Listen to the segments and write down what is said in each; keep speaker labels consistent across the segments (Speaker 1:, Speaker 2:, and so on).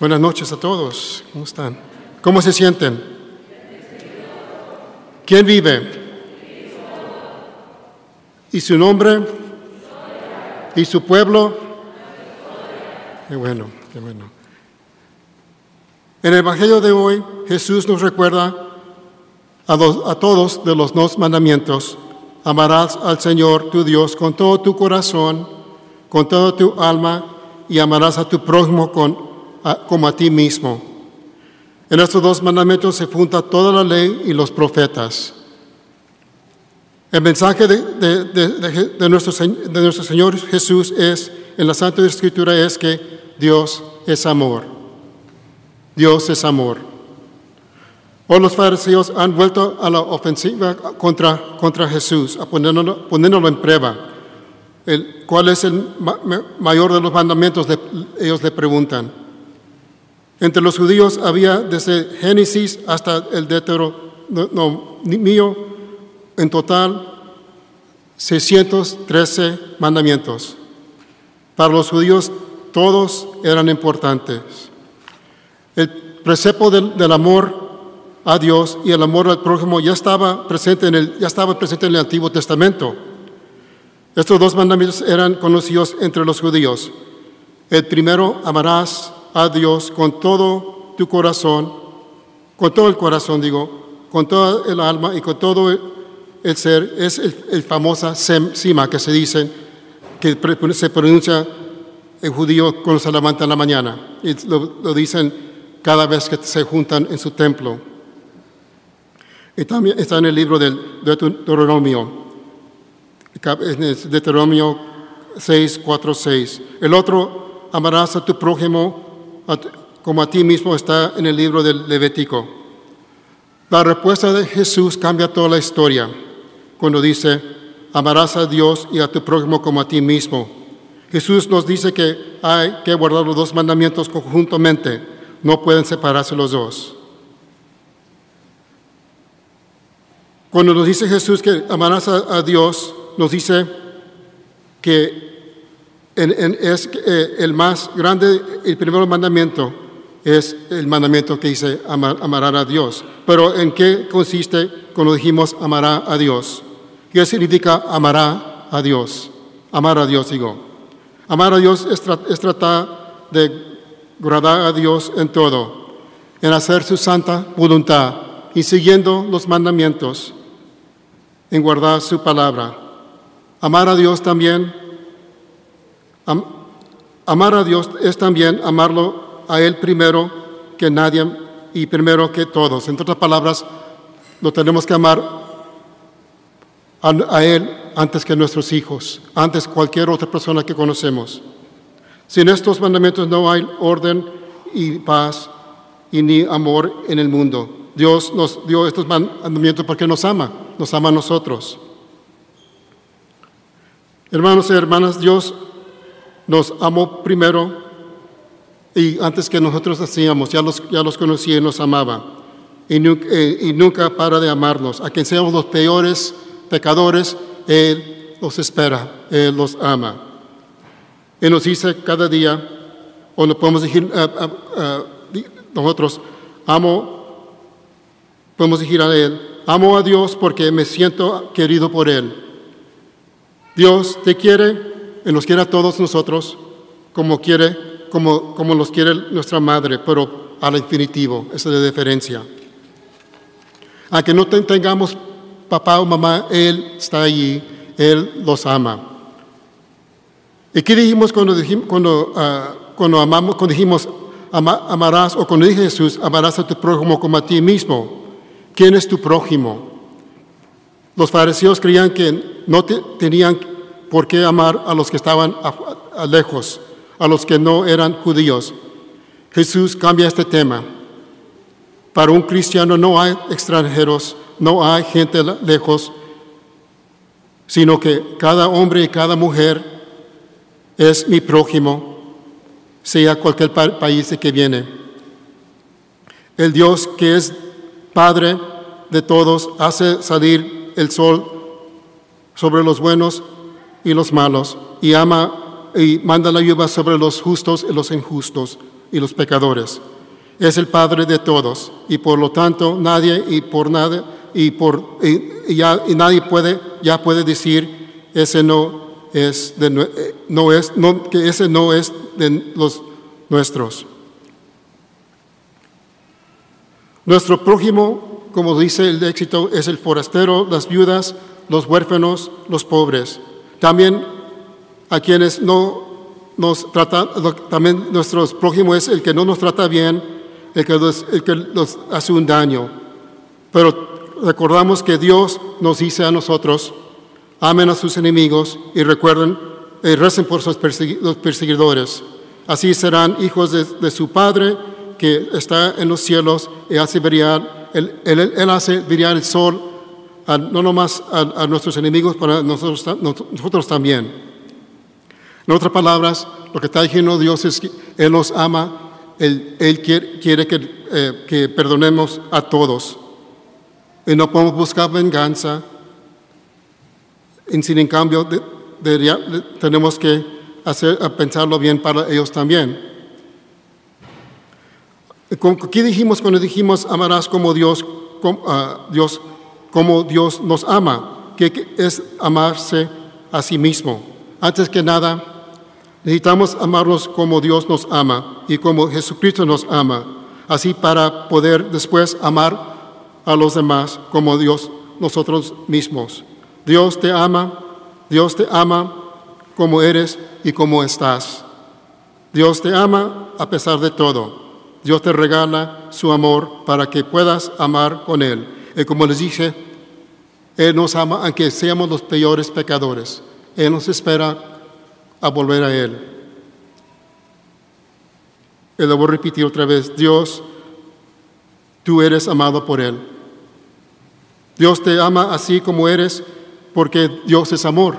Speaker 1: Buenas noches a todos. ¿Cómo están? ¿Cómo se sienten? ¿Quién vive? ¿Y su nombre? ¿Y su pueblo? Qué bueno, qué bueno. En el Evangelio de hoy, Jesús nos recuerda a todos de los 2 mandamientos. Amarás al Señor tu Dios con todo tu corazón, con toda tu alma, y amarás a tu prójimo como a ti mismo. En estos 2 mandamientos se junta toda la ley y los profetas. El mensaje de nuestro Señor Jesús en la Santa Escritura es que Dios es amor. Dios es amor. Hoy los fariseos han vuelto a la ofensiva contra Jesús, poniéndolo en prueba. ¿Cuál es el mayor de los mandamientos? Ellos le preguntan. Entre los judíos había desde Génesis hasta el Deuteronomio, en total 613 mandamientos. Para los judíos todos eran importantes. El precepto del amor a Dios y el amor al prójimo ya estaba presente en el Antiguo Testamento. Estos 2 mandamientos eran conocidos entre los judíos. El primero, amarás a Dios con todo tu corazón, con todo el corazón, con toda el alma y con todo el ser. Es el famosa sima que se dice, que se pronuncia en judío cuando se levanta en la mañana. Y lo dicen cada vez que se juntan en su templo. Y también está en el libro del Deuteronomio, Deuteronomio 6:4-6. El otro, amarás a tu prójimo como a ti mismo, está en el libro del Levítico. La respuesta de Jesús cambia toda la historia cuando dice, amarás a Dios y a tu prójimo como a ti mismo. Jesús nos dice que hay que guardar los 2 mandamientos conjuntamente, no pueden separarse los 2. Cuando nos dice Jesús que amarás a Dios, nos dice que es el más grande, el primer mandamiento es el mandamiento que dice amará a Dios. Pero ¿en qué consiste cuando dijimos amará a Dios? ¿Qué significa amará a Dios? Amar a Dios, Amar a Dios es tratar de agradar a Dios en todo, en hacer su santa voluntad y siguiendo los mandamientos, en guardar su palabra. Amar a Dios también, amar a Dios es también amarlo a Él primero que nadie y primero que todos. En otras palabras, lo tenemos que amar a Él antes que nuestros hijos, antes que cualquier otra persona que conocemos. Sin estos mandamientos no hay orden y paz y ni amor en el mundo. Dios nos dio estos mandamientos porque nos ama a nosotros. Hermanos y hermanas, Dios nos amó primero y antes que nosotros hacíamos, ya los conocía y nos amaba. Y nunca para de amarnos. A quien seamos los peores pecadores, Él los espera, Él los ama. Y nos dice cada día, o no podemos decir nosotros, podemos decir a Él, amo a Dios porque me siento querido por Él. Dios te quiere y nos quiere a todos nosotros como los quiere nuestra madre, pero al infinitivo, esa es la diferencia. Aunque no tengamos papá o mamá, Él está allí, Él los ama. ¿Y qué dijimos cuando dijimos amarás, o cuando dije Jesús, amarás a tu prójimo como a ti mismo? ¿Quién es tu prójimo? Los fariseos creían que no tenían por qué amar a los que estaban lejos, a los que no eran judíos. Jesús cambia este tema. Para un cristiano no hay extranjeros, no hay gente lejos, sino que cada hombre y cada mujer es mi prójimo, sea cualquier país de que viene. El Dios que es Padre de todos hace salir el sol sobre los buenos y los malos y ama y manda la lluvia sobre los justos y los injustos. y los pecadores. Es el Padre de todos, y por lo tanto nadie y por nada y nadie puede decir ese que ese no es de los nuestros. Nuestro prójimo, como dice el éxito, es el forastero, las viudas, los huérfanos, los pobres. También a quienes no nos tratan, también nuestro prójimo es el que no nos trata bien, el que nos hace un daño. Pero recordamos que Dios nos dice a nosotros: amen a sus enemigos y recuerden y recen por los perseguidores. Así serán hijos de su Padre que está en los cielos, y hace brillar, él hace brillar el sol no nomás a nuestros enemigos, para nosotros también. En otras palabras, lo que está diciendo Dios es que Él nos ama, Él quiere que perdonemos a todos. Y no podemos buscar venganza, en cambio tenemos que pensarlo bien para ellos también. Aquí dijimos, cuando dijimos amarás como Dios nos ama, que es amarse a sí mismo. Antes que nada, necesitamos amarnos como Dios nos ama y como Jesucristo nos ama, así para poder después amar a los demás como Dios nosotros mismos. Dios te ama como eres y como estás. Dios te ama a pesar de todo. Dios te regala su amor para que puedas amar con Él. Y como les dije, Él nos ama aunque seamos los peores pecadores. Él nos espera a volver a Él. Y lo voy a repetir otra vez: Dios, tú eres amado por Él. Dios te ama así como eres, porque Dios es amor.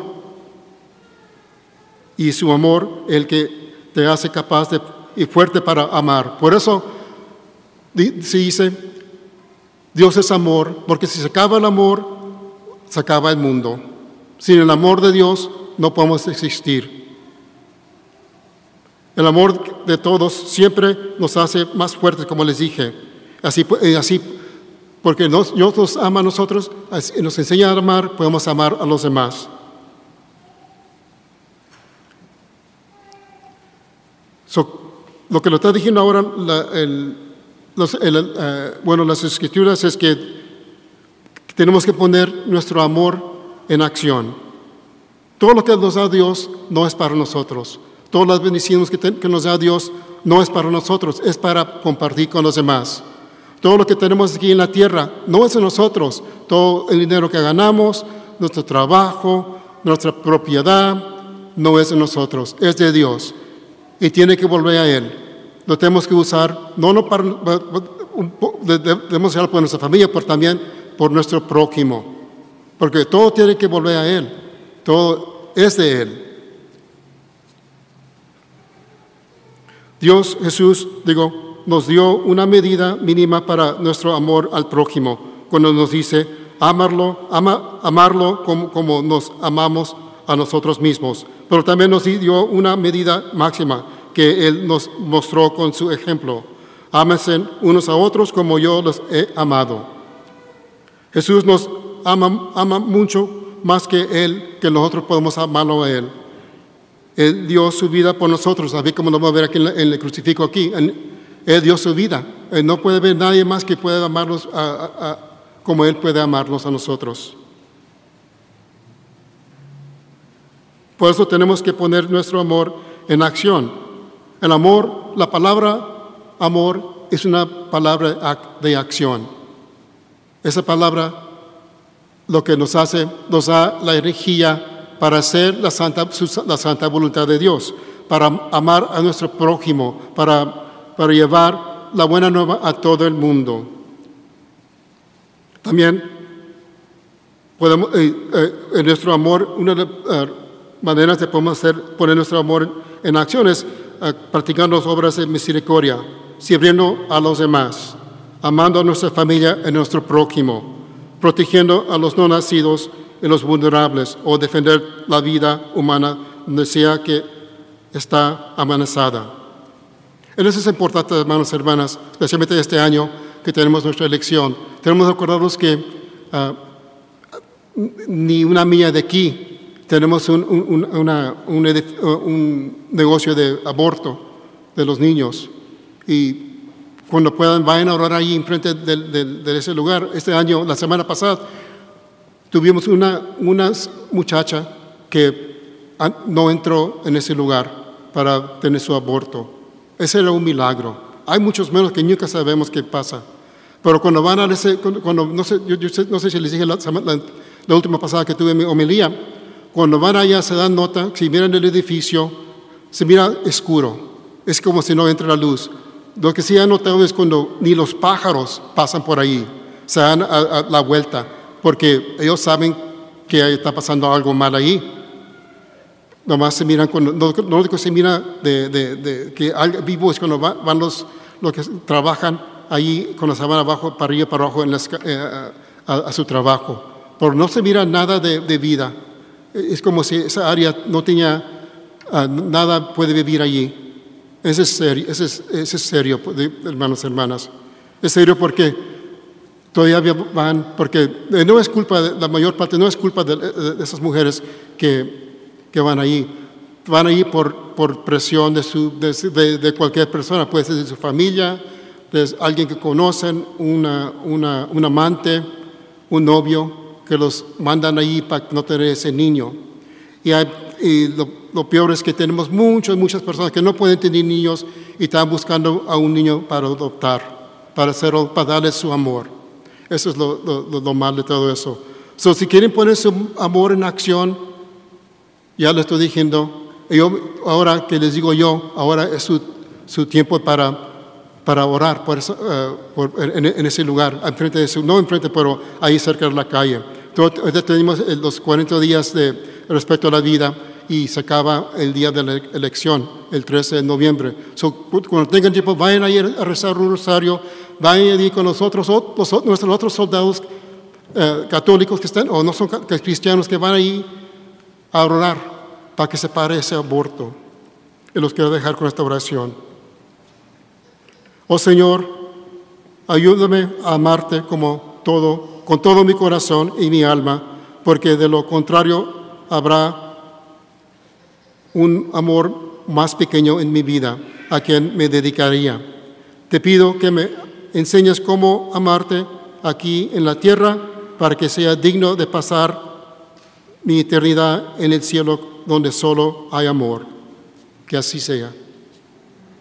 Speaker 1: Y su amor, el que te hace capaz y fuerte para amar. Por eso se dice, Dios es amor, porque si se acaba el amor, se acaba el mundo. Sin el amor de Dios no podemos existir. El amor de todos siempre nos hace más fuertes, como les dije. Así porque Dios nos ama a nosotros, nos enseña a amar, podemos amar a los demás. Lo que lo está diciendo ahora las Escrituras es que tenemos que poner nuestro amor en acción. Todo lo que nos da Dios no es para nosotros. Todas las bendiciones que nos da Dios no es para nosotros, es para compartir con los demás. Todo lo que tenemos aquí en la tierra no es de nosotros. Todo el dinero que ganamos, nuestro trabajo, nuestra propiedad, no es de nosotros, es de Dios. Y tiene que volver a Él. Lo tenemos que usar, debemos usarlo por nuestra familia, pero también por nuestro prójimo. Porque todo tiene que volver a Él. Todo es de Él. Dios, Jesús, nos dio una medida mínima para nuestro amor al prójimo. Cuando nos dice, amarlo como nos amamos a nosotros mismos. Pero también nos dio una medida máxima que Él nos mostró con su ejemplo. Ámense unos a otros como yo los he amado. Jesús nos ama mucho más que nosotros podemos amarlo a Él. Él dio su vida por nosotros, así como lo vamos a ver aquí en el crucifijo aquí. Él dio su vida. No puede haber nadie más que pueda amarnos como Él puede amarnos a nosotros. Por eso tenemos que poner nuestro amor en acción. El amor, la palabra amor es una palabra de acción. Esa palabra lo que nos da la energía para hacer la santa voluntad de Dios, para amar a nuestro prójimo, para llevar la buena nueva a todo el mundo. También podemos, en nuestro amor, una de las maneras de podemos poner nuestro amor en acciones, practicando las obras de misericordia, sirviendo a los demás, amando a nuestra familia y a nuestro prójimo, protegiendo a los no nacidos y los vulnerables, o defender la vida humana donde sea que está amenazada. En eso es importante, hermanos y hermanas, especialmente este año que tenemos nuestra elección. Tenemos que acordarnos que ni una milla de aquí tenemos un negocio de aborto de los niños. Y cuando puedan, vayan a orar ahí enfrente de ese lugar. Este año, la semana pasada, tuvimos una muchacha que no entró en ese lugar para tener su aborto. Ese era un milagro. Hay muchos menos que nunca sabemos qué pasa. Pero cuando van a ese, no sé, yo no sé si les dije la última pasada que tuve mi homilía, cuando van allá se dan nota, si miran el edificio, se mira oscuro. Es como si no entra la luz. Lo que sí han notado es cuando ni los pájaros pasan por ahí, se dan a la vuelta, porque ellos saben que está pasando algo mal ahí. Nomás se miran, no que se mira que algo vivo es cuando van los que trabajan ahí con la sábana abajo, para arriba, para abajo a su trabajo. Pero no se mira nada de vida. Es como si esa área no tenía nada, puede vivir allí. Eso es serio, hermanos y hermanas. Es serio porque todavía van, porque no es culpa, la mayor parte no es culpa de esas mujeres que van ahí. Van ahí por presión de cualquier persona, puede ser de su familia, de alguien que conocen, un amante, un novio, que los mandan ahí para no tener ese niño. Y lo peor es que tenemos muchas personas que no pueden tener niños y están buscando a un niño para adoptar, para darle su amor. Eso es lo mal de todo eso. Si quieren poner su amor en acción, ya les estoy diciendo, ahora que les digo yo, ahora es su tiempo para orar en ese lugar, no enfrente, pero ahí cerca de la calle. Entonces, tenemos los 40 días respecto a la vida y se acaba el día de la elección, el 13 de noviembre. Cuando tengan tiempo, vayan ahí a rezar un rosario, vayan allí con nuestros otros soldados católicos que están, o no son cristianos, que van ahí a orar para que se pare ese aborto. Y los quiero dejar con esta oración. Oh Señor, ayúdame a amarte con todo mi corazón y mi alma, porque de lo contrario habrá un amor más pequeño en mi vida a quien me dedicaría. Te pido que me enseñes cómo amarte aquí en la tierra para que sea digno de pasar mi eternidad en el cielo donde solo hay amor. Que así sea.